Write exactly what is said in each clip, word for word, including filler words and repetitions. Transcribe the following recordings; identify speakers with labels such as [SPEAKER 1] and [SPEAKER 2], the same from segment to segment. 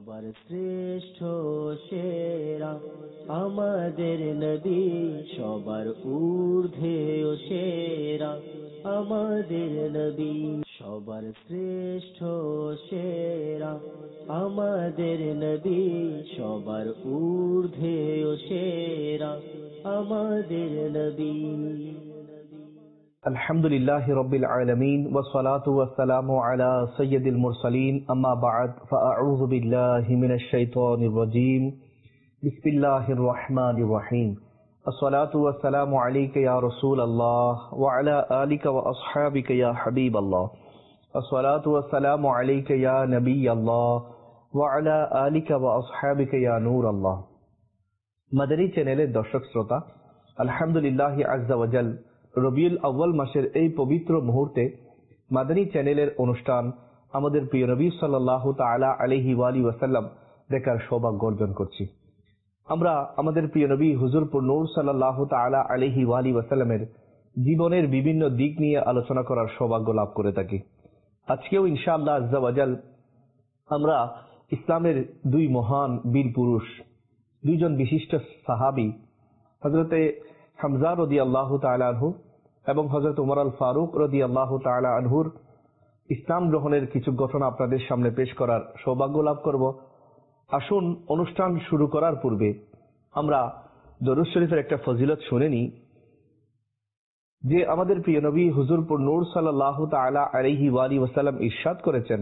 [SPEAKER 1] সবার শ্রেষ্ঠ সেরা আমাদের নবী, সবার ঊর্ধ্বে ও সেরা আমাদের নবী, সবার শ্রেষ্ঠ সেরা আমাদের নবী, সবার ঊর্ধ্বে ও সেরা আমাদের নবী।
[SPEAKER 2] আলহামদুলিল্লাহি রাব্বিল আলামিন ওয়াসসালাতু ওয়াসসালামু আলা সাইয়্যিদিল মুরসালিন, আম্মা বা'দ, ফাআউযু বিল্লাহি মিনাশ শাইতানির রাজীম। বিসমিল্লাহির রহমানির রহিম। আসসালাতু ওয়াসসালামু আলাইকা ইয়া রাসূলাল্লাহ ওয়া আলা আলিকা ওয়া আসহাবিকা ইয়া হাবিবাল্লাহ। আসসালাতু ওয়াসসালামু আলাইকা ইয়া নবিয়াল্লাহ ওয়া আলা আলিকা ওয়া আসহাবিকা ইয়া নূরাল্লাহ। মাদানী চ্যানেলের দর্শক শ্রোতা, আলহামদুলিল্লাহি আযজা ওয়া জাল, রবিউল আউয়াল মাসের এই পবিত্র মুহূর্তে মাদানী চ্যানেলের অনুষ্ঠান আমাদের প্রিয় নবী সাল্লাল্লাহু তাআলা আলাইহি ওয়া আলিহি ওয়াসাল্লাম দেখার সৌভাগ্য অর্জন করছি। আমরা আমাদের প্রিয় নবী হুজুর নূর সাল্লাল্লাহু তাআলা আলাইহি ওয়া আলিহি ওয়াসাল্লামের জীবনের বিভিন্ন দিক নিয়ে আলোচনা করার সৌভাগ্য লাভ করে থাকি। আজকেও ইনশাআল্লাহ আযজা ওয়া জাল আমরা ইসলামের দুই মহান বীর পুরুষ, দুইজন বিশিষ্ট সাহাবী হযরতে হামজা রাদিয়াল্লাহু তাআলা আনহু এবং হযরত ওমর আল ফারুক রাদিয়াল্লাহু তাআলা আনহুর ইসলাম গ্রহণের কিছু ঘটনা আপনাদের সামনে পেশ করার সৌভাগ্য লাভ করব। আসুন অনুষ্ঠান শুরু করার পূর্বে আমরা দরুদ শরীফের একটা ফজিলত শুনে নিই, যে আমাদের প্রিয় নবী হুজুর নূর সাল্লাল্লাহু তাআলা আলাইহি ওয়া আলিহি ওয়াসাল্লাম ইরশাদ করেছেন,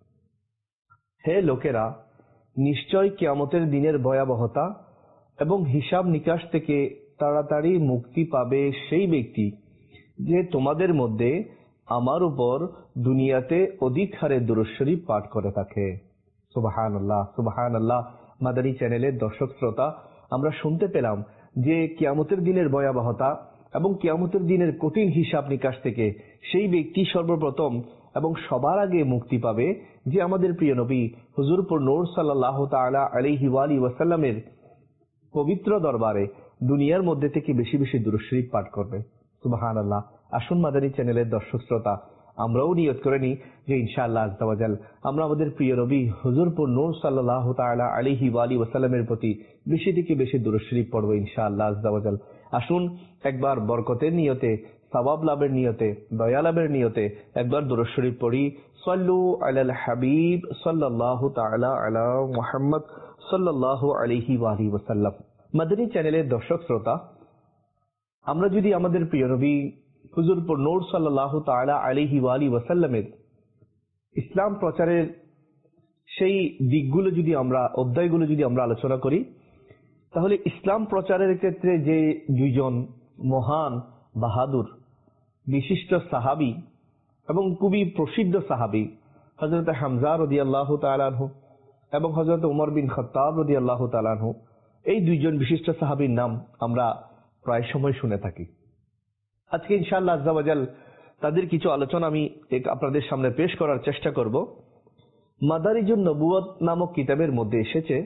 [SPEAKER 2] হে লোকেরা, নিশ্চয় কিয়ামতের দিনের ভয়াবহতা এবং হিসাব নিকাশ থেকে তাড়াতাড়ি মুক্তি পাবে সেই ব্যক্তি যে তোমাদের মধ্যে আমার উপর দুনিয়াতে অধিক হারে দুরূদ শরীফ পাঠ করে থাকে। সুবহানাল্লাহ, সুবহানাল্লাহ। মাদানী চ্যানেলের দর্শক শ্রোতা, আমরা শুনতে পেলাম যে কিয়ামতের দিনের ভয়াবহতা এবং কিয়ামতের দিনের কঠিন হিসাব নিকাশ থেকে সেই ব্যক্তি সর্বপ্রথম এবং সবার আগে মুক্তি পাবে যে আমাদের প্রিয় নবী হুজুর নূর সাল্লাল্লাহু তাআলা আলাইহি ওয়া আলিহি ওয়াসাল্লামের পবিত্র দরবারে দুনিয়ার মধ্যে থেকে বেশি বেশি দুরূদ শরীফ পাঠ করবে। সুবহানাল্লাহ। আসুন মাদানী চ্যানেলের দর্শক শ্রোতা, আমরাও নিয়ত করে নিই যে ইনশাআল্লাহ আযজা ওয়া জাল আমরা আমাদের প্রিয় নবী হুজুর নূর সাল্লাল্লাহু তাআলা আলাইহি ওয়া আলিহি ওয়াসাল্লামের প্রতি বেশি থেকে বেশি দুরূদ শরীফ পড়ব ইনশাআল্লাহ আযজা ওয়া জাল। আসুন একবার বরকতের নিয়তে, সওয়াব লাভের নিয়তে, দয়া লাভের নিয়তে একবার দুরূদ শরীফ পড়ি। সাল্লু আলাল হাবিব সাল্লাল্লাহু তাআলা আলা মুহাম্মদ সাল্লাল্লাহু আলাইহি ওয়া আলিহি ওয়াসাল্লাম। মাদানী চ্যানেলের দর্শক শ্রোতা, আমরা যদি আমাদের প্রিয় নবী হুজুর নূর সাল্লাল্লাহু তাআলা আলাইহি ওয়া আলিহি ওয়াসাল্লামের ইসলাম প্রচারের সেই দিকগুলো যদি আমরা অধ্যায়গুলো যদি আমরা আলোচনা করি, তাহলে ইসলাম প্রচারের ক্ষেত্রে যে দুইজন মহান বাহাদুর বিশিষ্ট সাহাবী এবং খুবই প্রসিদ্ধ সাহাবী হযরত হামজা রাদিয়াল্লাহু তাআলা আনহু এবং হযরত ওমর বিন খাত্তাব রাদিয়াল্লাহু তাআলা আনহু, এই দুইজন বিশিষ্ট সাহাবীর নাম আমরা প্রায় সময় শুনে থাকি। আজকে ইনশাআল্লাহ আযজা ওয়া জাল তাদের কিছু আলোচনা আমি আপনাদের সামনে পেশ করার চেষ্টা করব। মাদারিজুন নবুওয়াত নামক কিতাবের মধ্যে এসেছে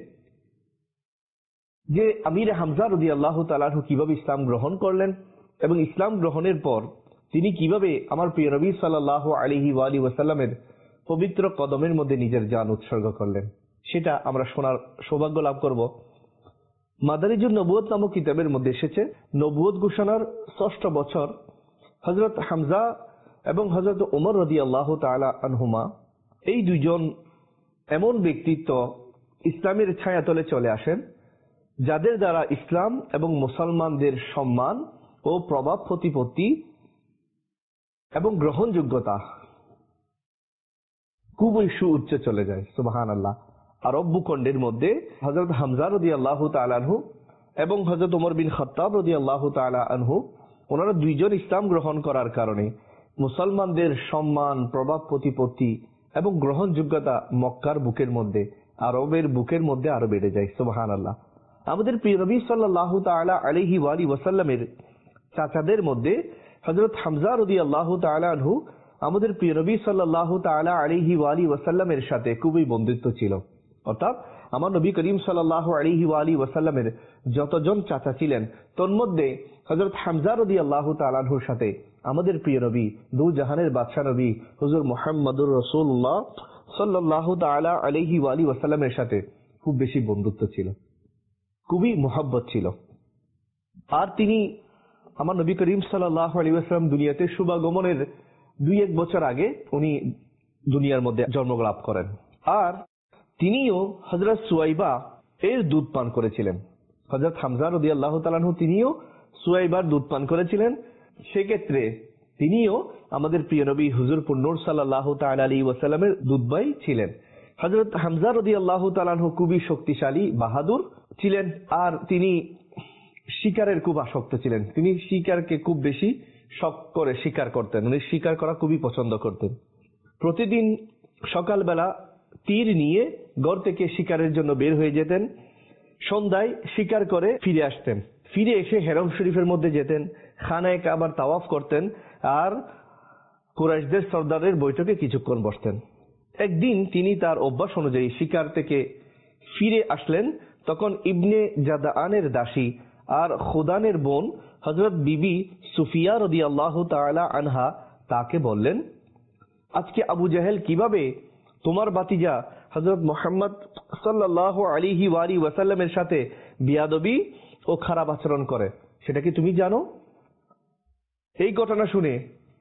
[SPEAKER 2] যে আমির হামজা রাদিয়াল্লাহু তাআলা আনহু কিভাবে ইসলাম গ্রহণ করলেন এবং ইসলাম গ্রহণের পর তিনি কিভাবে আমার প্রিয় নবী সাল্লাল্লাহু আলাইহি ওয়া আলিহি ওয়াসাল্লামের পবিত্র কদমের মধ্যে নিজের জান উৎসর্গ করলেন, সেটা আমরা শোনার সৌভাগ্য লাভ করব। মাদারিজুন নবুওয়াত নামক কিতাবের মধ্যে এসেছে, নবুওয়াত ঘোষণার ষষ্ঠ বছর হযরত হামজা এবং হযরত ওমর রাদিয়াল্লাহু তাআলা আনহুমা, এই দুইজন এমন ব্যক্তিত্ব ইসলামের ছায়াতলে চলে আসেন যাদের দ্বারা ইসলাম এবং মুসলমানদের সম্মান ও প্রভাব প্রতিপত্তি এবং গ্রহণযোগ্যতা খুবই সুউচ্চে চলে যায়। সুবহানাল্লাহ। আরব ভূখণ্ডের মধ্যে হযরত হামজা রাদিয়াল্লাহু তাআলা আনহু এবং হযরত ওমর বিন খাত্তাব রাদিয়াল্লাহু তাআলা আনহু, ওনারা দুইজন ইসলাম গ্রহণ করার কারণে মুসলমানদের সম্মান, প্রভাব প্রতিপত্তি এবং গ্রহণযোগ্যতা মক্কার বুকের মধ্যে, আরবের বুকের মধ্যে আরো বেড়ে যায়। সুবহানাল্লাহ। আমাদের প্রিয় নবী সাল্লাল্লাহু তাআলা আলাইহি ওয়া আলিহি ওয়াসাল্লামের চাচাদের মধ্যে হযরত হামজা রাদিয়াল্লাহু তাআলা আনহু আমাদের প্রিয় নবী সাল্লাল্লাহু তাআলা আলাইহি ওয়া আলিহি ওয়াসাল্লামের সাথে খুবই বন্ধুত্ব ছিল। অর্থাৎ আমার নবী করিম সাল্লাল্লাহু আলাইহি ওয়া আলিহি ওয়াসাল্লামের যতজন চাচা ছিলেন, তন্মধ্যে হযরত হামজা রাদিয়াল্লাহু তাআলা আনহুর সাথে আমাদের প্রিয় নবী, দু জাহানের বাদশা নবী হুজুর মুহাম্মদুর রাসূলুল্লাহ সাল্লাল্লাহু তাআলা আলাইহি ওয়া আলিহি ওয়াসাল্লামের সাথে খুব বেশি বন্ধুত্ব ছিল, খুবই মোহাব্বত ছিল। আর তিনি আমার নবী করিম সাল্লাল্লাহু আলাইহি ওয়াসাল্লাম দুনিয়াতে শুভাগমনের দুই এক বছর আগে উনি দুনিয়ার মধ্যে জন্মলাভ করেন। আর তিনিও হযরত সুয়াইবা এর দুধ পান করেছিলেন। হযরত হামজা রাদিয়াল্লাহু তাআলা আনহু তিনিও সুয়াইবার দুধ পান করেছিলেন। সেক্ষেত্রে তিনিও আমাদের প্রিয় নবী হুজুর নূর সাল্লাল্লাহু তাআলা আলাইহি ওয়াসাল্লামের দুধ ভাই ছিলেন। হযরত হামজা রাদিয়াল্লাহু তাআলা আনহু খুবই শক্তিশালী, বাহাদুর ছিলেন। আর তিনি শিকারের খুব আসক্ত ছিলেন। তিনি শিকারকে খুব বেশি শখ করে শিকার করতেন। উনি শিকার করা খুবই পছন্দ করতেন। প্রতিদিন সকালবেলা তীর নিয়ে ঘর থেকে শিকারের জন্য বের হয়ে যেতেন। সন্ধ্যায় শিকার করে ফিরে আসতেন। ফিরে এসে হেরম শরীফের মধ্যে যেতেন, খানায়ে কাবার তাওয়াফ করতেন আর কুরাইশদের সর্দারের বৈঠকে কিছুক্ষণ বসতেন। একদিন তিনি তার অভ্যাস অনুযায়ী শিকার থেকে ফিরে আসলেন। তখন ইবনে জাদাআনের দাসী আর খুদানের বোন হযরত বিবি সুফিয়া রাদিয়াল্লাহু তাআলা আনহা তাকে বললেন, আজকে আবু জাহেল কিভাবে তোমার ভাতিজা হযরত মুহাম্মদ সাল্লাল্লাহু আলাইহি ওয়া আলিহি ওয়াসাল্লামের সাথে বিয়াদবি ও খারাপ আচরণ করে সেটা কি তুমি জানো? এই ঘটনা শুনে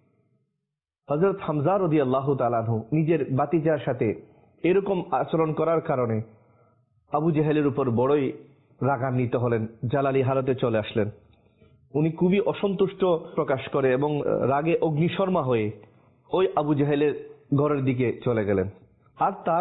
[SPEAKER 2] হযরত হামজা রাদিয়াল্লাহু তাআলা আনহু নিজের ভাতিজার সাথে এরকম আচরণ করার কারণে আবু জাহেলের উপর বড়ই রাগান্বিত হলেন, জালালি হালতে চলে আসলেন। উনি খুবই অসন্তুষ্ট প্রকাশ করে এবং রাগে অগ্নিশর্মা হয়ে ওই আবু জাহেলের ঘরের দিকে চলে গেলেন। আর তার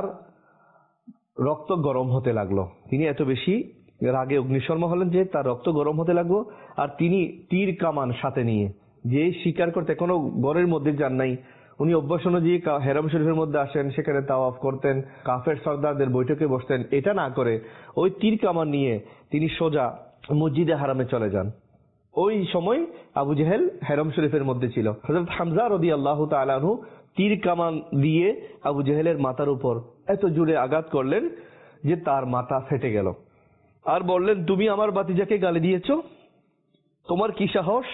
[SPEAKER 2] রক্ত গরম হতে লাগলো। তিনি এত বেশি রাগে অগ্নিশর্মা হলেন যে তার রক্ত গরম হতে লাগলো। আর তিনি তীর কামান সাথে নিয়ে যে শিকার করতে কোনো ঘরের মধ্যে যান নাই, উনি অভ্যাস অনুযায়ী হেরম শরীফের মধ্যে আসেন, সেখানে তাওয়াফ করতেন, কাফের সর্দারদের বৈঠকে বসতেন। এটা না করে ওই তীর কামান নিয়ে তিনি সোজা মসজিদে হারামে চলে যান। ওই সময় আবু জাহেল হেরম শরীফের মধ্যে ছিল। হযরত হামজা রাদিয়াল্লাহু তাআলা আনহু তীর কামান দিয়ে আবু জাহেলের মাথার উপর এত জোরে আঘাত করলেন যে তার মাথা ফেটে গেল। আর বললেন, তুমি আমার ভাতিজাকে গালি দিয়েছো? তোমার কি সাহস?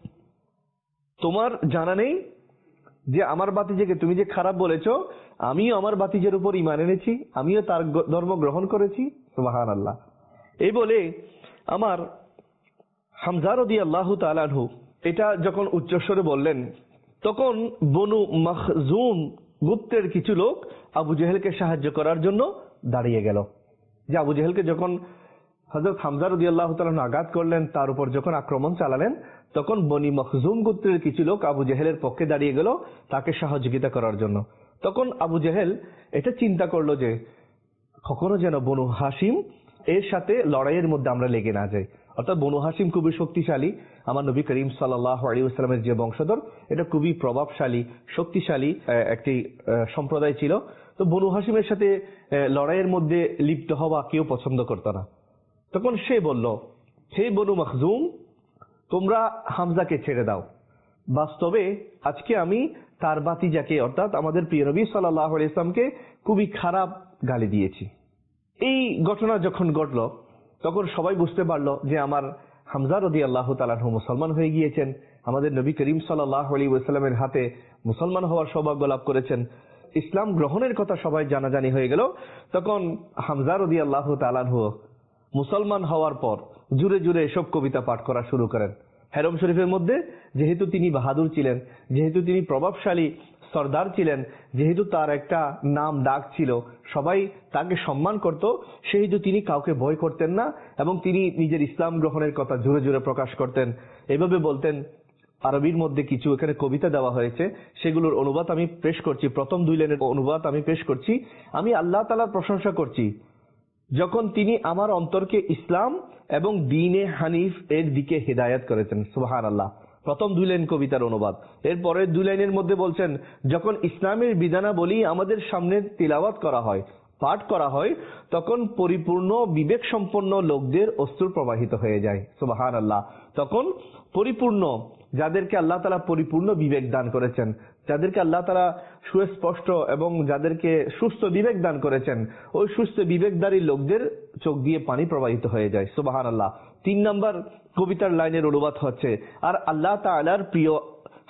[SPEAKER 2] তোমার জানা নেই যে আমার ভাতিজাকে তুমি যে খারাপ বলেছো, আমিও আমার ভাতিজার উপর ঈমান এনেছি, আমিও তার ধর্ম গ্রহণ করেছি। সুবহানাল্লাহ। এই বলে আমার হামজা রাদিয়াল্লাহু তাআলা আনহু এটা যখন উচ্চস্বরে বললেন, তখন বনু মাখজুম গোত্রের কিছু লোক আবু জাহেলকে সাহায্য করার জন্য দাঁড়িয়ে গেল। যে আবু জাহেলকে যখন হযরত হামজা রাদিয়াল্লাহু তাআলা আনহু আঘাত করলেন, তার উপর যখন আক্রমণ চালালেন, তখন বনি মাখজুম গোত্রের কিছু লোক আবু জাহেলের পক্ষে দাঁড়িয়ে গেল তাকে সহযোগিতা করার জন্য। তখন আবু জাহেল এটা চিন্তা করলো যে কখনো যেন বনু হাসিম এর সাথে লড়াইয়ের মধ্যে আমরা লেগে না যাই। অর্থাৎ বনু হাসিম খুবই শক্তিশালী, আমার নবী করিম সাল্লাল্লাহু আলাইহি ওয়াসাল্লামের যে বংশধর, এটা খুবই প্রভাবশালী শক্তিশালী একটি সম্প্রদায় ছিল। তো বনু হাসিমের সাথে লড়াইয়ের মধ্যে লিপ্ত হওয়া কেউ পছন্দ করত না। তখন সে বলল, হে বনু মাখজুম, তোমরা হামজাকে ছেড়ে দাও। বাস্তবে আজকে আমি তার ভাতিজাকে অর্থাৎ আমাদের প্রিয় নবী সাল্লাল্লাহু আলাইহি ওয়াসাল্লামকে খুবই খারাপ গালি দিয়েছি। এই ঘটনা যখন ঘটল তখন সবাই বুঝতে পারলো যে আমার হামজা রাদিয়াল্লাহু তাআলা আনহু মুসলমান হয়ে গিয়েছেন, আমাদের নবী করিম সাল্লাল্লাহু আলাইহি ওয়াসাল্লামের হাতে মুসলমান হওয়ার সৌভাগ্য লাভ করেছেন, ইসলাম গ্রহণের কথা সবাই জানাজানি হয়ে গেল। তখন হামজা রাদিয়াল্লাহু তাআলা আনহু মুসলমান হওয়ার পর জুড়ে জুড়ে এসব কবিতা পাঠ করা শুরু করেন। হেরম শরীফের মধ্যে যেহেতু তিনি বাহাদুর ছিলেন, যেহেতু তিনি প্রভাবশালী সর্দার ছিলেন, যেহেতু তার একটা নাম ডাক ছিল, সবাই তাকে সম্মান করত, সেহেতু তিনি কাউকে ভয় করতেন না এবং তিনি নিজের ইসলাম গ্রহণের কথা জোরে জোরে প্রকাশ করতেন। এভাবে বলতেন। আরবির মধ্যে কিছু এখানে কবিতা দেওয়া হয়েছে, সেগুলোর অনুবাদ আমি পেশ করছি। প্রথম দুই লাইনের অনুবাদ আমি পেশ করছি। আমি আল্লাহ তাআলার প্রশংসা করছি যখন তিনি আমার অন্তরকে ইসলাম এবং দ্বীনে হানিফ এর দিকে হিদায়াত করেছেন। সুবহানাল্লাহ। প্রথম দুই লাইন কবিতার অনুবাদ। এরপরে দুই লাইনের মধ্যে বলছেন, যখন ইসলামের বিধানাবলী আমাদের সামনে তিলাওয়াত করা হয়, পাঠ করা হয়, তখন পরিপূর্ণ বিবেক সম্পন্ন লোকদের অশ্রু প্রবাহিত হয়ে যায়। সুবহানাল্লাহ। তখন পরিপূর্ণ, যাদেরকে আল্লাহ তাআলা পরিপূর্ণ বিবেক দান করেছেন, যাদেরকে আল্লাহ তাআলা সুস্পষ্ট এবং যাদেরকে সুস্থ বিবেক দান করেছেন, ওই সুস্থ বিবেকধারী লোকদের চোখ দিয়ে পানি প্রবাহিত হয়ে যায়। সুবহানাল্লাহ। তিন নম্বর কবিতার লাইনের অনুবাদ হচ্ছে, আর আল্লাহ তাআলার প্রিয়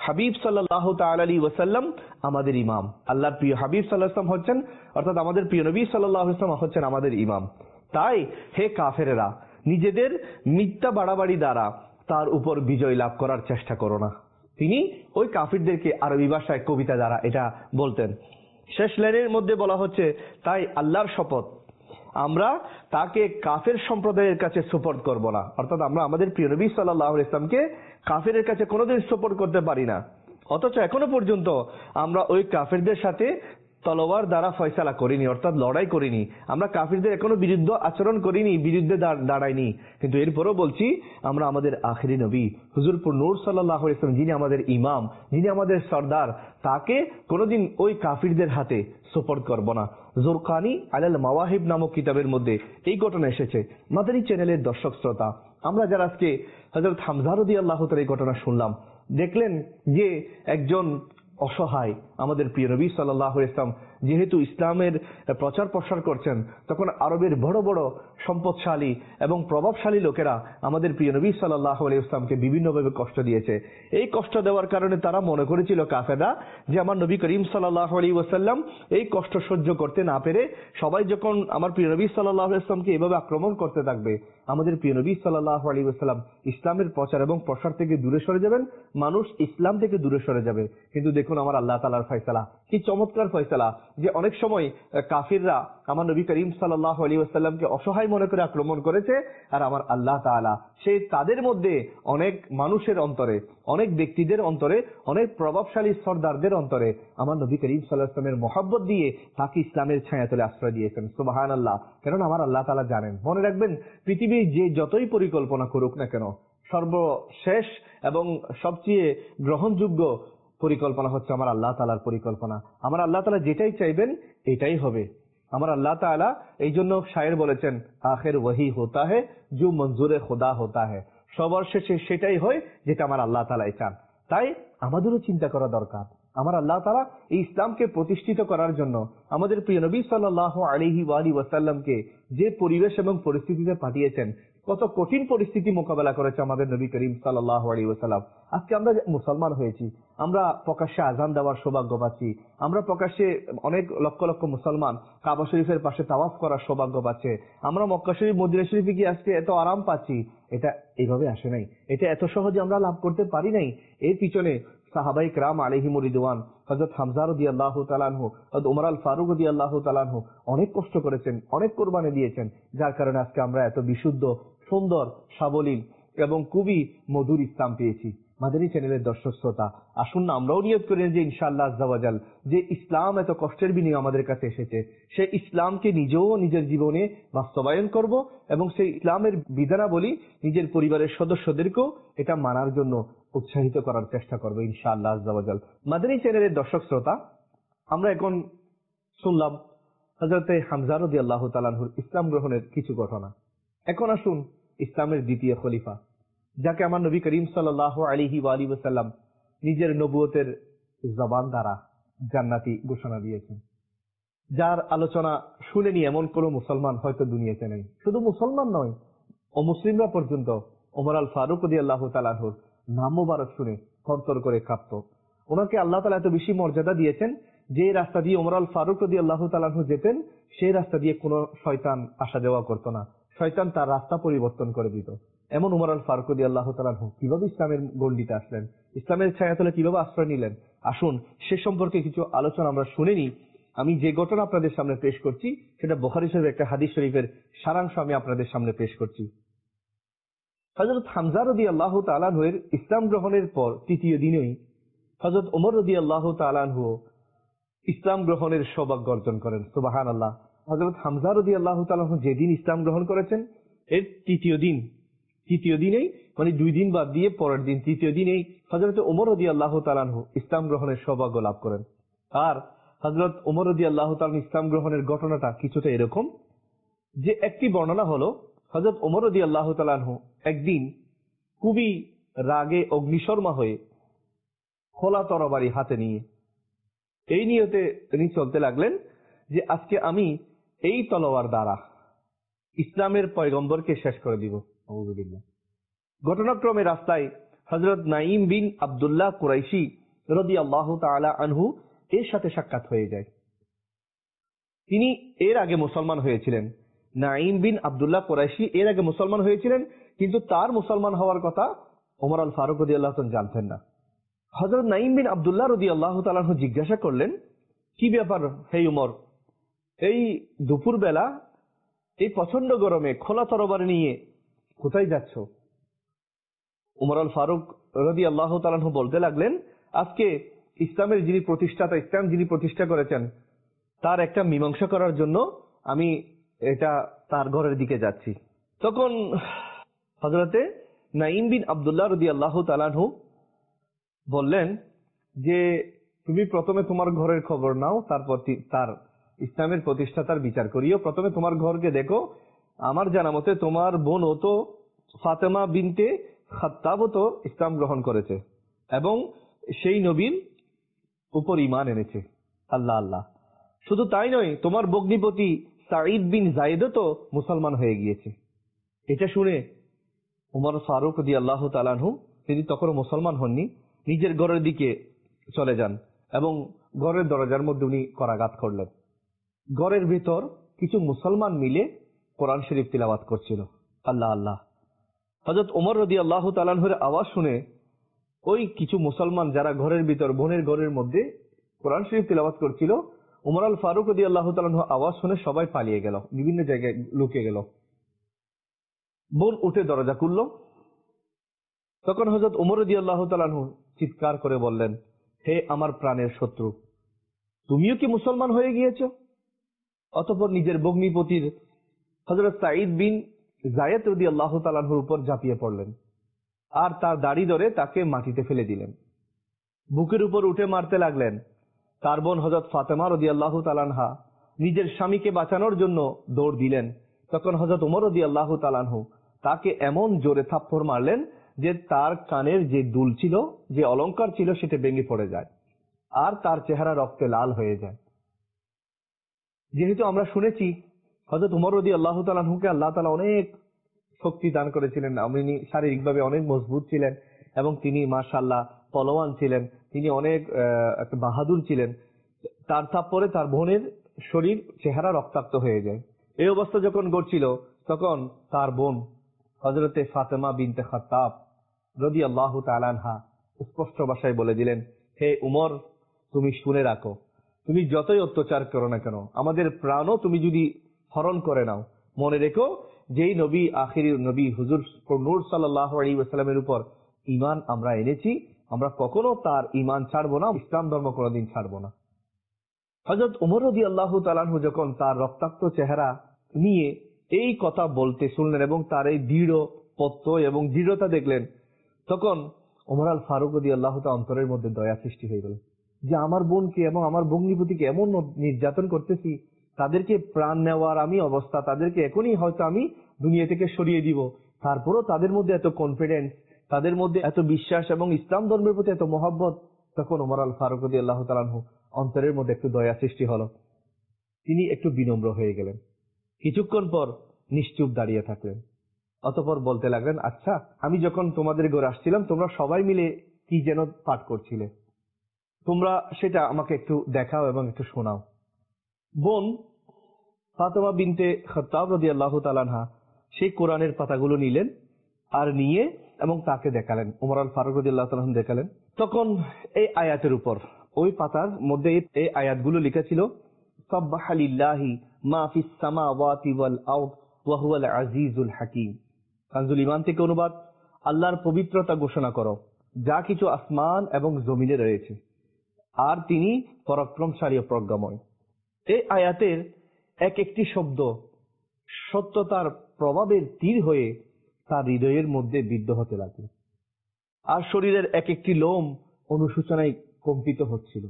[SPEAKER 2] হাবিব সাল্লাল্লাহু তাআলা আলাইহি ওয়াসাল্লাম আমাদের ইমাম, আল্লাহর প্রিয় হাবিব সাল্লাল্লাহু আলাইহি ওয়াসাল্লাম হচ্ছেন, অর্থাৎ আমাদের প্রিয় নবী সাল্লাল্লাহু আলাইহি ওয়াসাল্লাম হচ্ছেন আমাদের ইমাম। তাই হে কাফেরেরা, নিজেদের মিথ্যা বাড়াবাড়ি দ্বারা তার উপর বিজয় লাভ করার চেষ্টা করো না। তিনি ওই কাফিরদেরকে আরবি ভাষায় কবিতা দ্বারা এটা বলতেন। শেষ লাইনের মধ্যে বলা হচ্ছে, তাই আল্লাহর শপথ, আমরা তাকে কাফের সম্প্রদায়ের কাছে সুপর্দ করব না। অর্থাৎ আমরা আমাদের প্রিয় নবী সাল্লাল্লাহু আলাইহি ওয়াসাল্লামকে কাফেরের কাছে কোনোদিন সুপর্দ করতে পারি না। অথচ এখনো পর্যন্ত আমরা ওই কাফেরদের সাথে তলোয়ার দ্বারা ফয়সালা করিনি, অর্থাৎ লড়াই করিনি। আমরা কাফিরদের এখনো বিরুদ্ধ আচরণ করিনি, বিরুদ্ধে দাঁড়াইনি। কিন্তু এরপরও বলছি, আমরা আমাদের আখিরি নবী হুজুরপুর নূর সাল্লাল্লাহু আলাইহি ওয়াসাল্লাম, যিনি আমাদের ইমাম, যিনি আমাদের সর্দার, তাকে কোনোদিন ওই কাফিরদের হাতে সুপর্দ করব না। জুরকানি আলাল মাওয়াহিব নামক কিতাবের মধ্যে এই ঘটনা এসেছে। মাদানী চ্যানেলের দর্শক শ্রোতা, আমরা যারা আজকে হযরত হামজা রাদিয়াল্লাহু তাআলা এই ঘটনা শুনলাম, দেখলেন যে একজন অসহায় আমাদের প্রিয় নবী সাল্লাল্লাহু আলাইহি ওয়াসাল্লাম যেহেতু ইসলামের প্রচার প্রসার করছেন, তখন আরবের বড় বড় সম্পদশালী এবং প্রভাবশালী লোকেরা আমাদের প্রিয় নবী সাল্লাল্লাহু আলাইহি ওয়াসাল্লামকে বিভিন্নভাবে কষ্ট দিয়েছে। এই কষ্ট দেওয়ার কারণে তারা মনে করেছিল, কাফেররা, যে আমার নবী করিম সাল্লাল্লাহু আলাইহি ওয়াসাল্লাম এই কষ্ট সহ্য করতে না পেরে সবাই যখন আমার প্রিয় নবী সাল্লাল্লাহু আলাইহি ওয়াসাল্লামকে এভাবে আক্রমণ করতে থাকবে, আমাদের প্রিয় নবী সাল্লাল্লাহু আলাইহি ওয়াসাল্লাম ইসলামের প্রচার এবং প্রসার থেকে দূরে সরে যাবেন, মানুষ ইসলাম থেকে দূরে সরে যাবে। কিন্তু দেখুন আমার আল্লাহ তাআলার ফয়সালা, কি চমৎকার ফয়সালা, যে অনেক সময় কাফিররা আমার নবী করিম সাল্লাল্লাহু আলাইহি ওয়াসাল্লামকে অসহায় মনে করে আক্রমণ করেছে, আর আমার আল্লাহ তাআলা সেই তাদের মধ্যে অনেক মানুষের অন্তরে, অনেক ব্যক্তিদের অন্তরে, অনেক প্রভাবশালী সর্দারদের অন্তরে আমার নবী করিম সাল্লাল্লাহু আলাইহি ওয়াসাল্লামের মহব্বত দিয়ে তাকে ইসলামের ছায়াতলে আশ্রয় দিয়েছেন। সুবহানাল্লাহ। কারণ আমার আল্লাহ তাআলা জানেন, মনে রাখবেন, পৃথিবীর যে যতই পরিকল্পনা করুক না কেন, সর্বশেষ এবং সবচেয়ে গ্রহণযোগ্য পরিকল্পনা হচ্ছে আমার আল্লাহ তাআলার পরিকল্পনা। আমার আল্লাহ তাআলা যেটাই চাইবেন এটাই হবে। আমার আল্লাহ তাআলা এই জন্য শায়ের বলেছেন, আখির ওয়াহি হোতা হে জো মঞ্জুরে খোদা হোতা হে, সবার শেষে সেটাই হয় যেটা আমার আল্লাহ তাআলাই চান। তাই আমাদেরও চিন্তা করা দরকার, আমার আল্লাহ তাআলা এই ইসলামকে প্রতিষ্ঠিত করার জন্য আমাদের প্রিয় নবী সাল্লাল্লাহু আলাইহি ওয়া আলিহি ওয়াসাল্লামকে যে পরিবেশ এবং পরিস্থিতিতে পাঠিয়েছেন, কত কঠিন পরিস্থিতি মোকাবেলা করেছে আমাদের নবী করিম সাল্লাল্লাহু আলাইহি ওয়াসাল্লাম। আজকে আমরা মুসলমান হয়েছি, আমরা প্রকাশ্যে আজান দেওয়ার সৌভাগ্য পাচ্ছি, আমরা প্রকাশ্যে অনেক লক্ষ লক্ষ মুসলমান কাবা শরীফের পাশে তাওয়াফ করার সৌভাগ্য পাচ্ছে, আমরা মক্কা শরীফ মদিনা শরীফে গিয়ে আজকে এত আরাম পাচ্ছি। এটা এইভাবে আসে নাই, এটা এত সহজে আমরা লাভ করতে পারি নাই। এর পিছনে সাহাবায়ে কেরাম আলাইহিমুর রিদওয়ান, হযরত হামজা রাদিয়াল্লাহু তাআলা আনহু, হযরত ওমর আল ফারুক রাদিয়াল্লাহু তাআলা আনহু অনেক কষ্ট করেছেন, অনেক কুরবানি দিয়েছেন, যার কারণে আজকে আমরা এত বিশুদ্ধ, সুন্দর, সাবলীল এবং খুবই মধুর ইসলাম পেয়েছি। মাদানী চ্যানেলের দর্শক শ্রোতা, আসুন না আমরাও নিয়ত করি যে ইনশাআল্লাহ আজ্জা ওয়া জাল, যে ইসলাম এত কষ্টের বিনিময়ে আমাদের কাছে এসেছে, সেই ইসলামকে নিজেও নিজের জীবনে বাস্তবায়ন করব এবং সেই ইসলামের বিধানাবলী নিজের পরিবারের সদস্যদেরকেও এটা মানার জন্য উৎসাহিত করার চেষ্টা করবো ইনশাআল্লাহ আজ্জা ওয়া জাল। মাদানী চ্যানেলের দর্শক শ্রোতা, আমরা এখন শুনলাম হযরত হামজা রাদিয়াল্লাহু তাআলা আনহুর ইসলাম গ্রহণের কিছু ঘটনা। এখন আসুন ইসলামের দ্বিতীয় খলিফা, যাকে আমার নবী করিম সাল্লাল্লাহু আলাইহি ওয়া আলিহি ওয়াসাল্লাম নিজের নবুয়তের জবান দ্বারা জান্নাতি ঘোষণা দিয়েছেন, যার আলোচনা শুনেনি এমন কোন মুসলমান হয়তো দুনিয়াতে নেই। শুধু মুসলমান নয়, অমুসলিমরা পর্যন্ত ওমর আল ফারুক রাদিয়াল্লাহু তাআলা আনহুর নাম মোবারক শুনে থরথর করে কাঁপত। ওনাকে আল্লাহ তাআলা এত বেশি মর্যাদা দিয়েছেন, যে রাস্তা দিয়ে ওমর আল ফারুক রাদিয়াল্লাহু তাআলা আনহু যেতেন, সেই রাস্তা দিয়ে কোনো শয়তান আসা যাওয়া করতো না, শয়তান তার রাস্তা পরিবর্তন করে দিত। এমন ওমর আল ফারুক রাদিয়াল্লাহু তাআলা আনহু কিভাবে ইসলামের গণ্ডিতে আসলেন, ইসলামের ছায়াতলে কিভাবে আশ্রয় নিলেন, আসুন সে সম্পর্কে কিছু আলোচনা আমরা শুনে নিই। আমি যে ঘটনা আপনাদের সামনে পেশ করছি সেটা বুখারী শরীফের একটা হাদিস শরীফের সারাংশ আমি আপনাদের সামনে পেশ করছি। হযরত হামজা রাদিয়াল্লাহু তাআলা আনহু এর ইসলাম গ্রহণের পর তৃতীয় দিনেই হযরত ওমর রাদিয়াল্লাহু তাআলা আনহু ইসলাম গ্রহণের সৌভাগ্য অর্জন করেন। সুবহানাল্লাহ। হযরত হামজা রাদিয়াল্লাহু তাআলা আনহু যেদিন ইসলাম গ্রহণ করেছেন, এর তৃতীয় দিন তৃতীয় দিনেই মানে দুই দিন বাদ দিয়ে পরের দিন তৃতীয় দিনেই হযরত ওমর রাদিয়াল্লাহু তাআলা আনহু ইসলাম গ্রহণের সৌভাগ্য লাভ করেন। আর হযরত ওমর রাদিয়াল্লাহু তাআলা ইসলাম গ্রহণের ঘটনাটা কিছুটা এরকম, যে একটি বর্ণনা হলো হযরত ওমর রাদিয়াল্লাহু তাআলা আনহু একদিন খুবই রাগে অগ্নিশর্মা হয়ে খোলা তরবারি হাতে নিয়ে এই নিয়তে তিনি চলতে লাগলেন যে আজকে আমি এই তলোয়ার দ্বারা ইসলামের পয়গম্বরকে শেষ করে দিব। ঘটনাক্রমে রাস্তায় হযরত নাঈম বিন আব্দুল্লাহ কুরাইশি রাদিয়াল্লাহু তাআলা আনহু এর সাথে সাক্ষাৎ হয়ে যায়। তিনি এর আগে মুসলমান হয়েছিলেন। নাঈম বিন আব্দুল্লাহ কুরাইশি এর আগে মুসলমান হয়েছিলেন, কিন্তু তার মুসলমান হওয়ার কথা ওমর আল ফারুক রাদিয়াল্লাহু তাআলা জানতেন না। হযরত নাঈম বিন আব্দুল্লাহ রাদিয়াল্লাহু তাআলা আনহু জিজ্ঞাসা করলেন, কি ব্যাপার হে উমর, এই দুপুর বেলা এই প্রচন্ড গরমে খোলা তরবারি নিয়ে কোথায় যাচ্ছ? উমর আল ফারুক রাদিয়াল্লাহু তাআলা আনহু বলতে লাগলেন, আজকে ইসলামের যিনি প্রতিষ্ঠাতা, ইসলাম যিনি প্রতিষ্ঠা করেছেন, তার একটা মীমাংসা করার জন্য আমি এটা তার ঘরের দিকে যাচ্ছি। তখন হযরতে নাঈম বিন আব্দুল্লাহ রাদিয়াল্লাহু তাআলা আনহু বললেন যে তুমি প্রথমে তোমার ঘরের খবর নাও, তারপর তার ইসলামের প্রতিষ্ঠাতার বিচার করিও। প্রথমে তোমার ঘরকে দেখো। আমার জানা মতে তোমার বোন ও তো ফাতেমা বিনতে খাত্তাব তো ইসলাম গ্রহণ করেছে এবং সেই নবীর উপর ঈমান এনেছে। আল্লাহ আল্লাহ, শুধু তাই নয়, তোমার ভগ্নিপতি সাঈদ বিন যায়েদও তো মুসলমান হয়ে গিয়েছে। এটা শুনে উমর ফারুক রাদিয়াল্লাহু তাআলা আনহু, তিনি তখন মুসলমান হননি, নিজের ঘরের দিকে চলে যান এবং ঘরের দরজার মধ্যে উনি করাঘাত করলেন। ঘরের ভিতর কিছু মুসলমান মিলে কোরআন শরীফ তিলাওয়াত করছিল। আল্লাহ আল্লাহ, হযরত ওমর রাদিয়াল্লাহু তাআলা আনহুর আওয়াজ শুনে ওই কিছু মুসলমান যারা ঘরের ভিতর বোনের ঘরের মধ্যে কোরআন শরীফ তিলাওয়াত করছিল, ওমর আল ফারুক রাদিয়াল্লাহু তাআলা আনহু আওয়াজ শুনে সবাই পালিয়ে গেল, বিভিন্ন জায়গায় লুকিয়ে গেল। বোন উঠে দরজা খুলল। তখন হযরত ওমর রাদিয়াল্লাহু তাআলা আনহু চিৎকার করে বললেন, হে আমার প্রাণের শত্রু, তুমিও কি মুসলমান হয়ে গিয়েছো? অতঃপর নিজের ভগ্নিপতির হযরত সাঈদ বিন যায়েদ রাদিয়াল্লাহু তাআলা আনহুর উপর ঝাঁপিয়ে পড়লেন আর তার দাড়ি ধরে তাকে মাটিতে ফেলে দিলেন। বুকের উপর উঠে মারতে লাগলেন। তার বোন হযরত ফাতেমা রাদিয়াল্লাহু তাআলা আনহা নিজের স্বামীকে বাঁচানোর জন্য দৌড় দিলেন। তখন হযরত ওমর রাদিয়াল্লাহু তাআলা আনহু তাকে এমন জোরে থাপ্পড় মারলেন যে তার কানের যে দুল ছিল, যে অলংকার ছিল, সেটা ভেঙে পড়ে যায় আর তার চেহারা রক্তে লাল হয়ে যায়। যেহেতু আমরা শুনেছি হযরত ওমর রাদিয়াল্লাহু তাআলা আনহুকে আল্লাহ তাআলা অনেক শক্তি দান করেছিলেন, তিনি শারীরিকভাবে অনেক মজবুত ছিলেন এবং তিনি মাশাআল্লাহ পলোয়ান ছিলেন, তিনি অনেক একটা বাহাদুর ছিলেন। তার থাপ্পড়ে তার বোনের শরীর চেহারা রক্তাক্ত হয়ে যায়। এই অবস্থা যখন ঘটছিল, তখন তার বোন হযরতে ফাতেমা বিনতে খাত্তাব রাদিয়াল্লাহু তাআলা আনহা স্পষ্ট ভাষায় বলে দিলেন, হে উমর, তুমি শুনে রাখো, তুমি যতই অত্যাচার করো না কেন, আমাদের প্রাণও তুমি যদি হরণ করে নাও, মনে রেখো যেই নবী আখির নবী হুজুর নূর সাল্লাল্লাহু আলাইহি ওয়াসাল্লামের উপর ঈমান আমরা এনেছি, আমরা কখনো তার ঈমান ছাড়বো না, ইসলাম ধর্ম কোনোদিন ছাড়বো না। হযরত ওমর রাদিয়াল্লাহু তাআলা আনহু যখন তার রক্তাক্ত চেহারা নিয়ে এই কথা বলতে শুনলেন এবং তার এই দৃঢ় পত্ত এবং দৃঢ়তা দেখলেন, তখন ওমর আল ফারুক রাদিয়াল্লাহু তাআলা অন্তরের মধ্যে দয়া সৃষ্টি হয়ে গেল যে আমার বোনকে এবং আমার ভগ্নিপতিকে এমন নির্যাতন করতেছি, তাদেরকে প্রাণ নেওয়ার আমি অবস্থা, তাদেরকে এখনই হয়তো আমি দুনিয়া থেকে সরিয়ে দিব, তারপরও তাদের মধ্যে এত কনফিডেন্স, তাদের মধ্যে এত বিশ্বাস এবং ইসলাম ধর্মের প্রতি এত মহব্বত। তখন ওমর আল ফারুক রাদিয়াল্লাহু তাআলা আনহু অন্তরের মধ্যে একটু দয়া সৃষ্টি হলো, তিনি একটু বিনম্র হয়ে গেলেন। কিছুক্ষণ পর নিশ্চুপ দাঁড়িয়ে থাকলেন। অতঃপর বলতে লাগলেন, আচ্ছা, আমি যখন তোমাদের ঘরে আসছিলাম তোমরা সবাই মিলে কি যেন পাঠ করছিলে, তোমরা সেটা আমাকে একটু দেখাও এবং একটু শোনাও। বোন ফাতেমা বিনতে খাত্তাব রাদিয়াল্লাহু তাআলা আনহা সেই কোরআনের পাতাগুলো নিলেন আর নিয়ে এবং তাকে দেখালেন, ওমর আল ফারুক রাদিয়াল্লাহু তাআলা আনহু দেখালেন। তখন এই আয়াতের উপর, ওই পাতার মধ্যে এই আয়াতগুলো লেখা ছিল, সাব্বাহা লিল্লাহি মা ফিস সামাওয়াতি ওয়াল আরদ ওয়া হুয়াল আজিজুল হাকীম। কানজুল ঈমান থেকে অনুবাদ, আল্লাহর পবিত্রতা ঘোষণা করো যা কিছু আসমান এবং জমিনে রয়েছে, আর তিনি পরাক্রমশালী ও প্রজ্ঞাময়। এই আয়াতের এক একটি শব্দ সত্যতার প্রভাবের তীর হয়ে তার হৃদয়ের মধ্যে বিদ্ধ হতে লাগলো আর শরীরের এক একটি লোম অনুশোচনায় কম্পিত হচ্ছিল।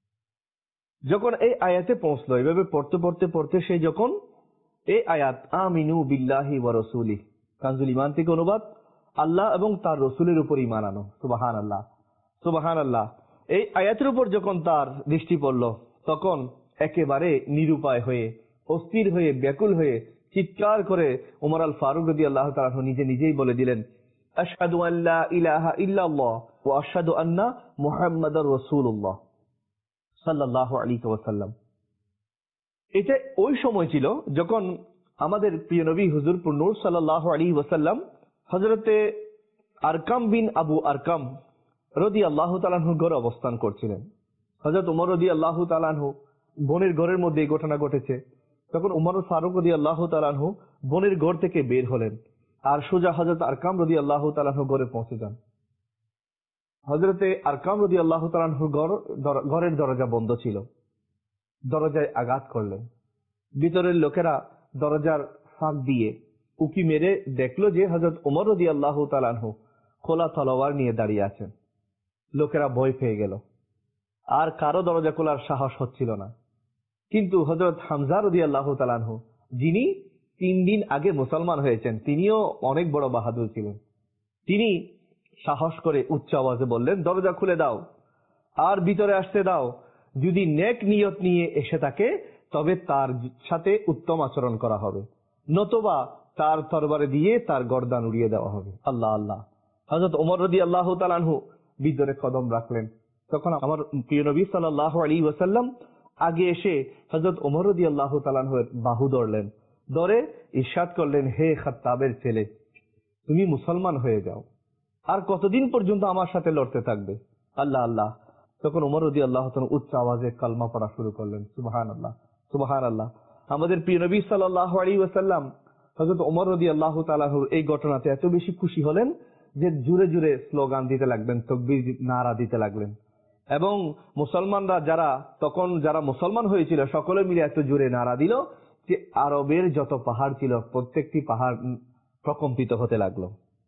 [SPEAKER 2] যখন এই আয়াতে পৌঁছলো, এভাবে পড়তে পড়তে পড়তে সে যখন এই আয়াত আমিনু বিল্লাহি ওয়া রাসূলিহি, কানজুল ঈমান থেকে অনুবাদ, আল্লাহ এবং তার রসুলের উপর ঈমান আনো, সুবহানাল্লাহ সুবহানাল্লাহ, এই আয়াতের উপর যখন তার দৃষ্টি পড়ল, তখন একেবারে নিরুপায় হয়ে, অস্থির হয়ে, ব্যাকুল হয়ে চিৎকার করে ওমর আল ফারুক রাদিয়াল্লাহু তাআলা নিজে নিজেই বলে দিলেন, আশহাদু আল্লা ইলাহা ইল্লাল্লাহ ওয়া আশহাদু আন্না মুহাম্মাদার রাসূলুল্লাহ সাল্লাল্লাহু আলাইহি ওয়াসাল্লাম। এটা ওই সময় ছিল যখন আমাদের প্রিয় নবী হুজুর নূর সাল্লাল্লাহু আলাইহি ওয়াসাল্লাম হযরতে আরকাম বিন আবু আরকাম রাদিয়াল্লাহু তাআলা আনহুর ঘরে অবস্থান করছিলেন। হযরত ওমর রাদিয়াল্লাহু তাআলা আনহু বোনের ঘরের মধ্যে এই ঘটনা ঘটেছে। তখন ওমর ফারুক রাদিয়াল্লাহু তাআলা আনহু বোনের ঘর থেকে বের হলেন আর সোজা হযরত আরকাম রাদিয়াল্লাহু তাআলা আনহুর ঘরে পৌঁছে যান। হযরতে আরকাম রাদিয়াল্লাহু তাআলা আনহুর ঘরের দরজা বন্ধ ছিল। দরজায় আঘাত করলেন। ভিতরের লোকেরা দরজার ফাঁক দিয়ে উকি মেরে দেখলো যে হযরত ওমর রাদিয়াল্লাহু তাআলা আনহু খোলা তলোয়ার নিয়ে দাঁড়িয়ে আছেন। লোকেরা ভয় পেয়ে গেল, আর কারো দরজা খোলার সাহস হচ্ছিল না। কিন্তু হযরত হামজা রাদিয়াল্লাহু তাআলা আনহু, যিনি তিন দিন আগে মুসলমান হয়েছেন, তিনিও অনেক বড় বাহাদুর ছিলেন। তিনি সাহস করে উচ্চ আওয়াজে বললেন, দরজা খুলে দাও আর ভিতরে আসতে দাও। যদি নেক নিয়ত নিয়ে এসে থাকে তবে তার সাথে উত্তম আচরণ করা হবে, নতুবা তার তরবারে দিয়ে তার গর্দান উড়িয়ে দেওয়া হবে। আল্লাহ আল্লাহ। হযরত ওমর রাদিয়াল্লাহু তাআলা আনহু ভিতরে কদম রাখলেন। তখন আমার প্রিয় নবী সাল্লাল্লাহু আলাইহি ওয়াসাল্লাম আগে এসে হযরত ওমর রাদিয়াল্লাহু তাআলা আনহুর বাহু ধরলেন। ধরে ইরশাদ করলেন, হে খাত্তাবের ছেলে, তুমি মুসলমান হয়ে যাও, আর কতদিন পর্যন্ত আমার সাথে লড়তে থাকবে? আল্লাহ আল্লাহ। তখন ওমর রাদিয়াল্লাহু তাআলা উচ্চ আওয়াজে কালমা পড়া শুরু করলেন, সুবহানাল্লাহ সুবহানাল্লাহ। আমাদের প্রিয় নবী সাল্লাল্লাহু আলাইহি ওয়াসাল্লাম হযরত ওমর রাদিয়াল্লাহু তাআলা আনহুর এই ঘটনাতে এত বেশি খুশি হলেন যে জুড়ে জুড়ে স্লোগান দিতে লাগলেন, তাকবীর নারা দিতে লাগলেন। এবং মুসলমানরা যারা তখন যারা মুসলমান হয়েছিল সকলে মিলে এত জোরে নারা দিল যে আরবের যত পাহাড় ছিল প্রত্যেকটি পাহাড় প্রকম্পিত হতে লাগলো।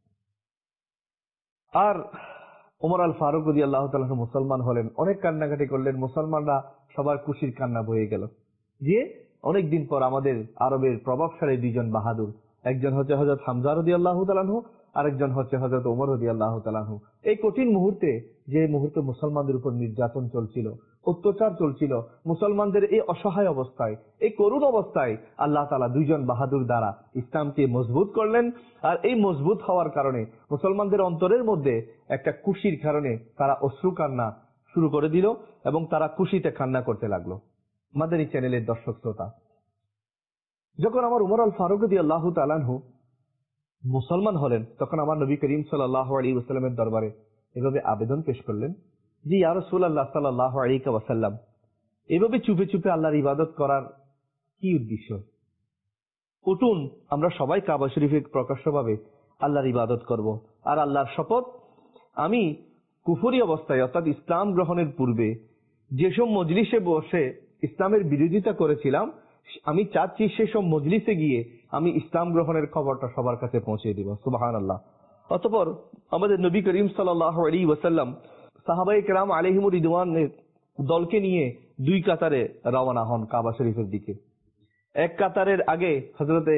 [SPEAKER 2] আর ওমর আল ফারুক রাদিয়াল্লাহু তাআলা আনহু মুসলমান হলেন, অনেক কান্নাকাটি করলেন। মুসলমানরা সবার খুশির কান্না বয়ে গেল যে অনেকদিন পর আমাদের আরবের প্রভাবশালী দুইজন বাহাদুর, একজন হচ্ছে হযরত হামজা রাদিয়াল্লাহু তাআলা আনহু, আরেকজন হচ্ছে হযরত ওমর রাদিয়াল্লাহু তাআলা আনহু। এই কঠিন মুহূর্তে, যে মুহূর্তে মুসলমানদের উপর নির্যাতন চলছিল, অত্যাচার চলছিল, মুসলমানদের এই অসহায় অবস্থায়, এই করুণ অবস্থায় আল্লাহ তাআলা দুইজন বাহাদুর দ্বারা ইসলামকে মজবুত করলেন। আর এই মজবুত হওয়ার কারণে মুসলমানদের অন্তরের মধ্যে একটা খুশির কারণে তারা অশ্রু কান্না শুরু করে দিল এবং তারা খুশিতে কান্না করতে লাগলো। আমাদের এই চ্যানেলের দর্শক শ্রোতা, যখন আমার ওমর আল ফারুক রাদিয়াল্লাহু তাআলা আনহু মুসলমান হলেন, তখন আমার নবী করিম সাল্লাল্লাহু আলাইহি ওয়াসাল্লামের দরবারে এভাবে আবেদন পেশ করলেন যে, ইয়া রাসূলুল্লাহ সাল্লাল্লাহু আলাইহি ওয়াসাল্লাম, এভাবে চুপে চুপে আল্লাহর ইবাদত করার কি উদ্দেশ্য? উঠুন, আমরা সবাই কাবা শরীফে প্রকাশ্যভাবে আল্লাহর ইবাদত করব। আর আল্লাহর শপথ, আমি কুফরি অবস্থায় অর্থাৎ ইসলাম গ্রহণের পূর্বে যেসব মজলিসে বসে ইসলামের বিরোধিতা করেছিলাম, আমি চাচ্ছি সেসব মজলিসে গিয়ে আমি ইসলাম গ্রহণের খবরটা সবার কাছে পৌঁছে দিব। সুবহানাল্লাহ। অতঃপর আমাদের নবী করিম সাল্লাল্লাহু আলাইহি ওয়াসাল্লাম সাহাবায়ে কেরাম আলাইহিমুর রিদওয়ানের দলকে নিয়ে দুই কাতারে রওনা হন কাবা শরীফের দিকে। এক কাতারের আগে হযরতে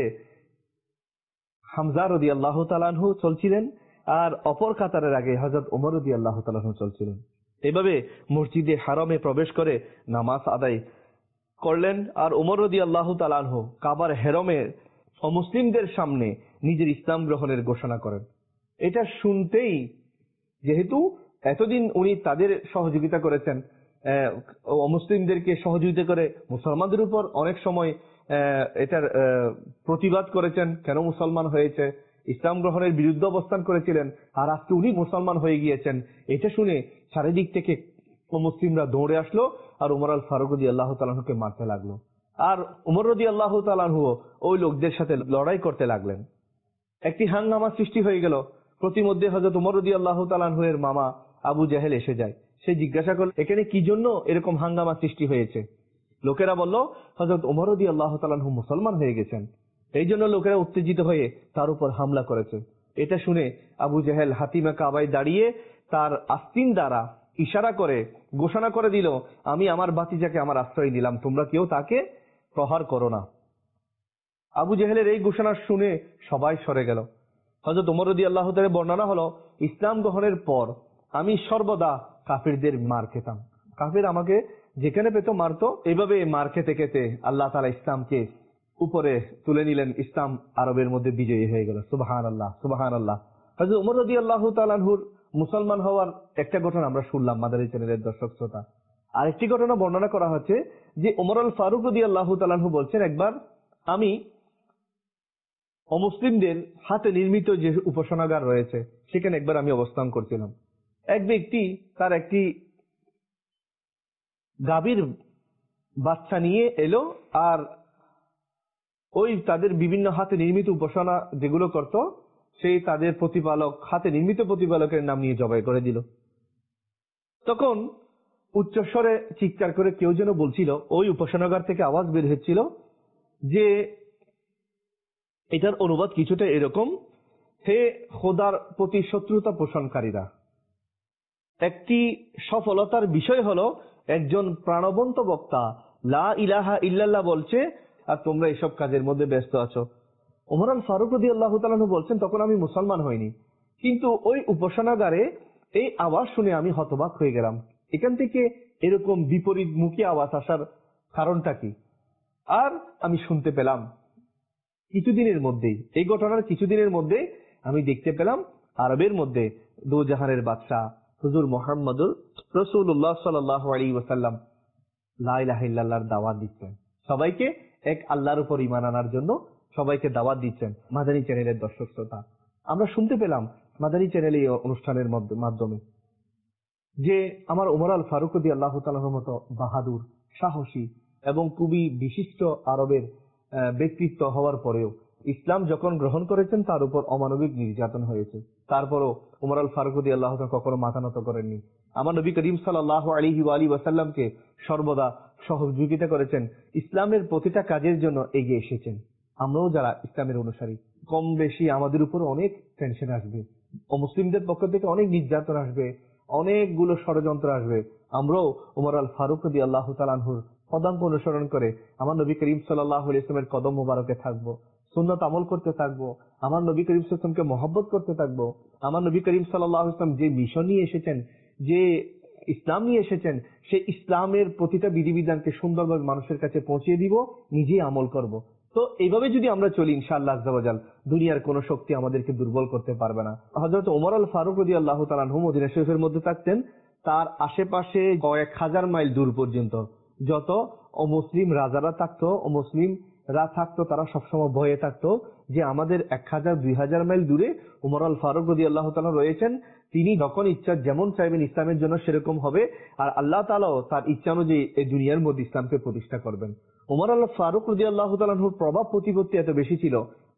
[SPEAKER 2] হামজা রাদিয়াল্লাহু তাআলা আনহু চলছিলেন, আর অপর কাতারের আগে হযরত ওমর রাদিয়াল্লাহু তাআলা আনহু চলছিলেন। এভাবে মসজিদে হারামে প্রবেশ করে নামাজ আদায় করলেন। আর ওমর রাদিয়াল্লাহু তাআলা আনহু কাবার হেরমে অমুসলিমদের সামনে নিজের ইসলাম গ্রহণের ঘোষণা করেন। এটা শুনতেই, যেহেতু এতদিন উনি তাদের সহযোগিতা করেছেন, অমুসলিমদেরকে সহযোগিতা করে মুসলমানদের উপর অনেক সময় এটার প্রতিবাদ করেছেন, কেন মুসলমান হয়েছে, ইসলাম গ্রহণের বিরুদ্ধে অবস্থান করেছিলেন, আর আজকে উনি মুসলমান হয়ে গিয়েছেন। এটা শুনে চারিদিক থেকে মুসলিমরা দৌড়ে আসলো আর ওমর আল ফারুক রাদিয়াল্লাহু তাআলা আনহুকে মারতে লাগলো। আর ওমর রাদিয়াল্লাহু তাআলা আনহু ওই লোকদের সাথে লড়াই করতে লাগলেন। একটি হাঙ্গামা সৃষ্টি হয়ে গেল। প্রতিমধ্যে হযরত ওমর রাদিয়াল্লাহু তাআলা আনহু এর মামা আবু জেহেল এসে যায়। সে জিজ্ঞাসা করল, এখানে কি জন্য এরকম হাঙ্গামা সৃষ্টি হয়েছে? লোকেরা বলল, হযরত ওমর রাদিয়াল্লাহু তাআলা আনহু মুসলমান হয়ে গেছেন, এই জন্য লোকেরা উত্তেজিত হয়ে তার উপর হামলা করেছে। এটা শুনে আবু জেহেল হাতিমে কাবায় দাঁড়িয়ে তার আস্তিন দ্বারা ইশারা করে ঘোষণা করে দিল, আমি আমার ভাতিজাকে আমার আশ্রয় দিলাম, তোমরা কেউ তাকে প্রহার করো না। আবু জেহেলের এই ঘোষণা শুনে সবাই সরে গেল। হযরত ওমর রাদিয়াল্লাহু তাআলা বর্ণনা হলো, ইসলাম গ্রহণের পর আমি সর্বদা কাফিরদের মার খেতাম। কাফির আমাকে যেখানে পেত মারতো। এইভাবে মার খেতে খেতে আল্লাহ তাআলা ইসলামকে উপরে তুলে নিলেন। ইসলাম আরবের মধ্যে বিজয়ী হয়ে গেল। সুবহানাল্লাহ সুবহানাল্লাহ। হযরত ওমর রাদিয়াল্লাহু তাআলা আনহুর মুসলমান হওয়ার একটা ঘটনা আমরা শুনলাম মাদানী চ্যানেলের দর্শক শ্রোতা। আরেকটি ঘটনা বর্ণনা করা হচ্ছে যে ওমর আল ফারুক রাদিয়াল্লাহু তাআলা আনহু বলছেন, একবার আমি অমুসলিমদের হাতে নির্মিত যে উপাসনাগার রয়েছে সেখানে একবার আমি অবস্থান করছিলাম। এক ব্যক্তি তার একটি গাভীর বাচ্চা নিয়ে এলো, আর ওই তাদের বিভিন্ন হাতে নির্মিত উপাসনা যেগুলো করত সেই তাদের প্রতিপালক, হাতে নির্মিত প্রতিপালকের নাম নিয়ে জবাই করে দিল। তখন উচ্চস্বরে চিৎকার করে কেউ যেন বলছিল, ওই উপাসনাগার থেকে আওয়াজ বের হচ্ছিল যে এটার অনুবাদ কিছুটা এরকম, হে খোদার প্রতি শত্রুতা পোষণকারীরা, একটি সফলতার বিষয় হলো একজন প্রাণবন্ত বক্তা লা ইলাহা ইল্লাল্লাহ বলছে আর তোমরা এসব কাজের মধ্যে ব্যস্ত আছো। ওমর আল ফারুক রাদিয়াল্লাহু তাআলা আনহু বলছেন, তখন আমি মুসলমান হইনি, কিন্তু ওই উপাসনাগারে এই আওয়াজ শুনে আমি হতবাক হয়ে গেলাম। এখান থেকে এরকম বিপরীতমুখী আওয়াজ আসার কারণটা কি? আর আমি শুনতে পেলাম কিছুদিনের মধ্যেই, এই ঘটনার কিছুদিনের মধ্যে আমি দেখতে পেলাম আরবের মধ্যে দো জাহানের বাদশাহ হুজুর মুহাম্মদুর রাসূলুল্লাহ সাল্লাল্লাহু আলাইহি ওয়াসাল্লাম লা ইলাহা ইল্লাল্লাহর দাওয়াত দিচ্ছেন, সবাইকে এক আল্লাহর উপর ঈমান আনার জন্য সবাইকে দাওয়াত দিচ্ছেন। মাদানী চ্যানেলের দর্শক শ্রোতা, আমরা শুনতে পেলাম মাদানী চ্যানেলে এই অনুষ্ঠানের মাধ্যমে যে আমার ওমর আল ফারুক রাদিয়াল্লাহু তাআলার মতো বাহাদুর, সাহসী এবং খুবই বিশিষ্ট আরবের ব্যক্তিত্ব হওয়ার পরেও ইসলাম যখন গ্রহণ করেছেন তার উপর অমানবিক নির্যাতন হয়েছে, তারপরও ওমর আল ফারুক রাদিয়াল্লাহু তাআলা কখনো মাথা নত করেননি। আমার নবী করিম সাল্লাল্লাহু আলাইহি ওয়া আলিহি ওয়াসাল্লামকে সর্বদা সহযোগিতা করেছেন, ইসলামের প্রতিটা কাজের জন্য এগিয়ে এসেছেন। আমরাও যারা ইসলামের অনুসারী, কম বেশি আমাদের উপর অনেক টেনশন আসবে, অমুসলিমদের পক্ষ থেকে অনেক নির্যাতন আসবে, অনেকগুলো ষড়যন্ত্র আসবে। আমরাও ওমর আল ফারুক রাদিয়াল্লাহু তাআলা আনহুর পদাঙ্ক অনুসরণ করে আমার নবী করিম সাল্লাল্লাহু আলাইহি ওয়াসাল্লামের কদম মোবারকে থাকবো, সুন্নাত আমল করতে থাকবো, আমার নবী করিম সাল্লাল্লাহু আলাইহি ওয়াসাল্লামকে মহব্বত করতে থাকবো। আমার নবী করিম সাল্লাল্লাহু আলাইহি ওয়াসাল্লাম যে মিশন নিয়ে এসেছেন, যে ইসলাম নিয়ে এসেছেন, সেই ইসলামের প্রতিটা বিধিবিধানকে সুন্দরভাবে মানুষের কাছে পৌঁছিয়ে দিব, নিজেই আমল করব। তো এইভাবে যদি আমরা চলি ইনশাআল্লাহ আজ্জা ওয়া জাল, দুনিয়ার কোন শক্তি আমাদেরকে দুর্বল করতে পারবে না। হযরত ওমর আল ফারুক রাদিয়াল্লাহু তাআলা আনহু মদিনা শরীফের মধ্যে থাকতেন, তার আশেপাশে কয়েক হাজার মাইল দূর পর্যন্ত যত অমুসলিম রাজারা থাকতো, অমুসলিমরা থাকতো, তারা সবসময় ভয়ে থাকতো যে আমাদের এক হাজার দুই হাজার মাইল দূরে ওমর আল ফারুক রাদিয়াল্লাহু তাআলা রয়েছেন, তিনি যখন ইচ্ছা যেমন চাইবেন ইসলামের জন্য সেরকম হবে, আর আল্লাহ তাআলাও তার ইচ্ছা অনুযায়ী এই দুনিয়ার মধ্যে ইসলামকে প্রতিষ্ঠা করবেন। ওমর আল ফারুক রাদিয়াল্লাহু তাআলা আনহুর প্রভাব প্রতিপত্তি এত বেশি ছিল,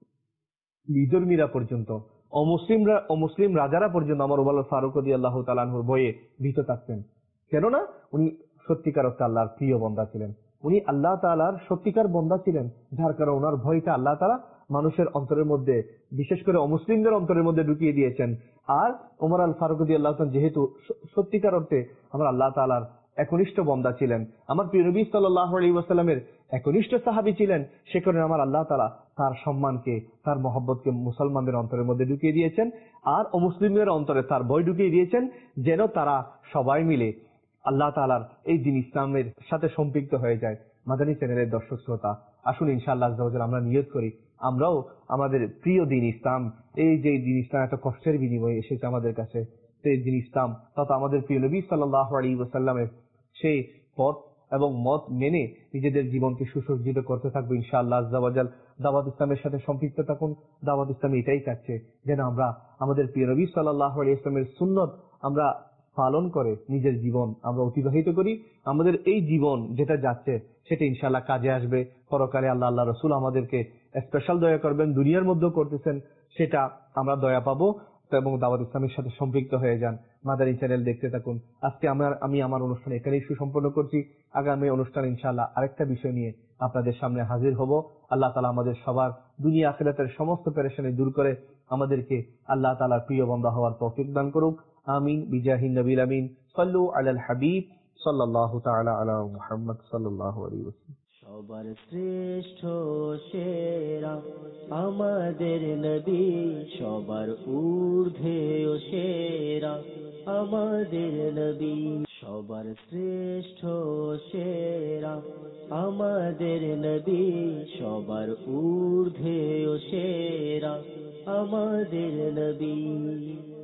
[SPEAKER 2] বিধর্মীরা পর্যন্ত, অমুসলিমরা অমুসলিম রাজারা পর্যন্ত আমার ওমর আল ফারুক রাদিয়াল্লাহু তাআলা আনহুর ভয়ে ভীত থাকতেন। কেননা উনি সত্যিকার অর্থে আল্লাহর প্রিয় বান্দা ছিলেন, উনি আল্লাহ তাআলার সত্যিকার বান্দা ছিলেন, যার কারণে ওনার ভয়টা আল্লাহ তাআলা মানুষের অন্তরের মধ্যে, বিশেষ করে অমুসলিমদের অন্তরের মধ্যে ঢুকিয়ে দিয়েছেন। আর ওমর আল ফারুক রাদিয়াল্লাহু তাআলা যেহেতু সত্যিকার অর্থে আমার আল্লাহ তাআলার একনিষ্ঠ বান্দা ছিলেন, আমার প্রিয় নবী সাল্লাল্লাহু আলাইহি ওয়াসাল্লামের একনিষ্ঠ সাহাবী ছিলেন, সে কারণে আমার আল্লাহ তাআলা তার সম্মানকে, তার মহব্বতকে মুসলমানদের অন্তরের মধ্যে ঢুকিয়ে দিয়েছেন, আর অমুসলিমদের অন্তরে তার ভয় ঢুকিয়ে দিয়েছেন, যেন তারা সবাই মিলে আল্লাহ তাআলার এই দিন ইসলামের সাথে সম্পৃক্ত হয়ে যায়। মাদানী চ্যানেলের দর্শক শ্রোতা, আসুন ইনশাআল্লাহ আজ্জা ওয়া জাল আমরা নিয়ত করি, আমরাও আমাদের প্রিয় দিন ইসলাম, এই যে দিন ইসলাম এত কষ্টের বিনিময়ে এসেছে আমাদের কাছে, সেই দিন ইসলাম তথা আমাদের প্রিয় নবী সাল্লাল্লাহু আলাইহি ওয়াসাল্লামের সেই পথ এবং মত মেনে নিজেদের জীবনকে সুসজ্জিত করতে থাকবো ইনশাআল্লাহ আজ্জা ওয়া জাল। দাওয়াত ইসলামের সাথে সম্পৃক্ত থাকুন। দাওয়াত ইসলাম এটাই চাচ্ছে যেন আমরা আমাদের প্রিয় নবী সাল্লাল্লাহু আলাইহি ওয়াসাল্লামের সুন্নত আমরা পালন করে নিজের জীবন আমরা অতিবাহিত করি। আমাদের এই জীবন যেটা যাচ্ছে সেটা ইনশাআল্লাহ কাজে আসবে পরকালে। আল্লাহ আল্লাহ রসুল আমাদেরকে স্পেশাল দয়া করবেন, দুনিয়ার মধ্যেও করতেছেন, সেটা আমরা দয়া পাবো এবং দাওয়াত ইসলামের সাথে সম্পৃক্ত হয়ে যান। মাদানী চ্যানেল দেখতে থাকুন। আজকে আমার আমি আমার অনুষ্ঠান এখানেই সুসম্পন্ন করছি। আগামী অনুষ্ঠান ইনশাআল্লাহ আরেকটা বিষয় নিয়ে আপনাদের সামনে হাজির হব। আল্লাহ তাআলা আমাদের সবার দুনিয়া আখিরাতের সমস্ত পেরেশানি দূর করে আমাদেরকে আল্লাহ তাআলার প্রিয় বান্দা হওয়ার তৌফিক দান করুক। আমিন বিজাহিন নবীল আমিন। সাল্লু আলাল হাবিব সাল্লাল্লাহু তাআলা আলা মুহাম্মদ সাল্লাল্লাহু আলাইহি ওয়াসাল্লাম।
[SPEAKER 1] সবার শ্রেষ্ঠ সেরা আমাদের নবী, সবার ঊর্ধ্বে ও সেরা আমাদের নবী সবার শ্রেষ্ঠ সেরা আমাদের নবী সবার ঊর্ধ্বে ও সেরা আমাদের নবী